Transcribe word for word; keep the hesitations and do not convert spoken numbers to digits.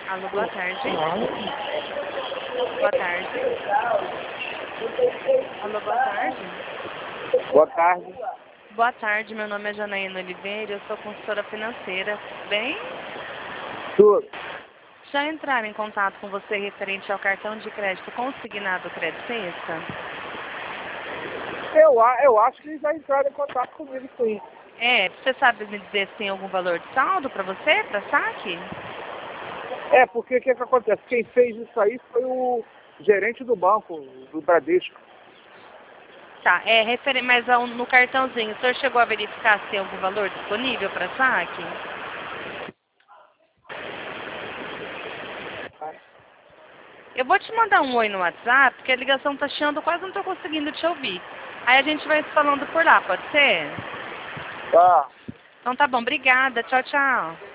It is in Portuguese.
Alô, boa tarde. Boa tarde. Alô, boa tarde. Boa tarde. Boa tarde, meu nome é Janaína Oliveira, eu sou consultora financeira. Bem? Tudo. Já entraram em contato com você referente ao cartão de crédito consignado Crédito Sexta? Eu, a- eu acho que já entraram em contato comigo, sim. É, você sabe me dizer se tem algum valor de saldo para você, para saque? É, porque o que, que acontece? Quem fez isso aí foi o gerente do banco, do Bradesco. Tá, é referen mas ao- no cartãozinho, o senhor chegou a verificar se tem algum valor disponível para saque? Eu vou te mandar um oi no WhatsApp, porque a ligação tá chiando, quase não tô conseguindo te ouvir. Aí a gente vai se falando por lá, pode ser? Tá. Então tá bom, obrigada, tchau, tchau.